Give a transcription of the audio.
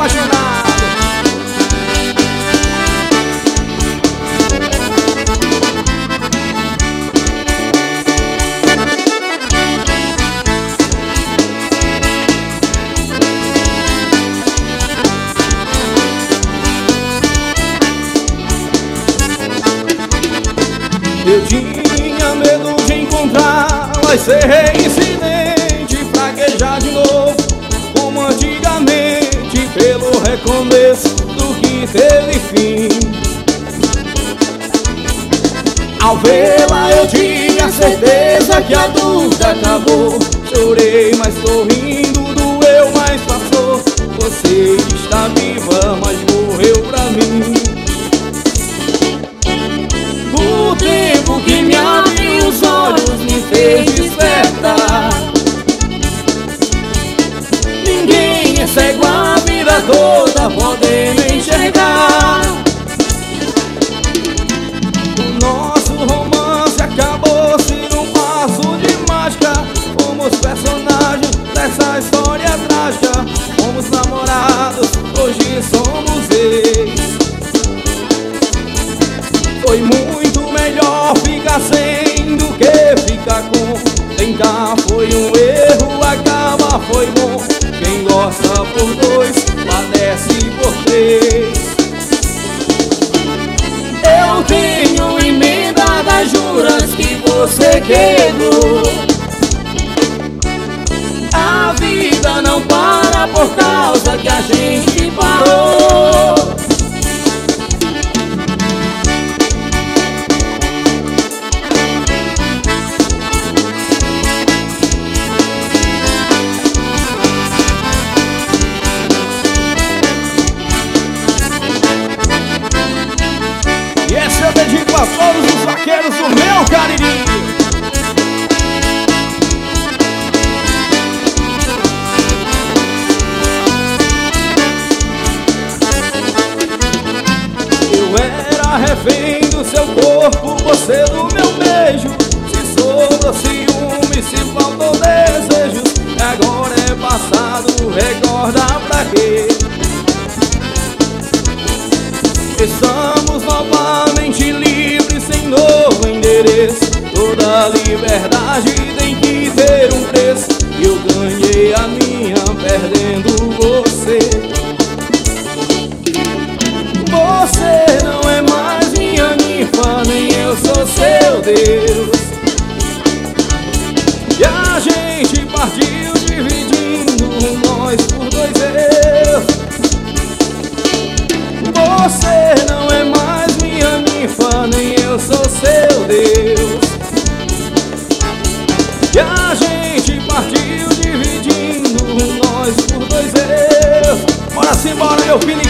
apaixonado. Eu tinha medo de encontrá-la e ser reincidente, fraquejar de novo, como antigamente, pelo recomeço do que teve fim. Ao vê-la eu tive a certeza que a dúvida acabou. Chorei, mas tô rindo, doeu, mas passou. Você está viva, mas morreu pra mim. O tempo que me abriu os olhos me fez despertar. Ninguém é cego a vida toda, podendo enxergar. O nosso romance acabou-se num passo de mágica. Fomos personagens dessa história trágica. Fomos namorados, hoje somos ex. Foi muito melhor ficar sem do que ficar com. Tentar foi um erro, acabar foi bom. Quem gosta por dois, padece por três. Eu tenho emenda das juras que você quebrou. A vida não para por causa que a gente parou. Eu dedico a todos os vaqueiros do meu Cariri. Eu era refém do seu corpo, você do meu beijo. Se sobrou ciúme, se faltou desejos, agora é passado, recorda pra quê? Estamos novamente livres, sem novo endereço. Toda liberdade tem que ter um preço. Eu ganhei a minha perdendo você. Você não é mais minha ninfa, nem eu sou seu Deus. E a gente partiu dividindo nós por dois erros. Você não é mais minha ninfa, nem eu sou seu Deus. E a gente partiu dividindo nós por dois erros. Bora simbora, meu filho.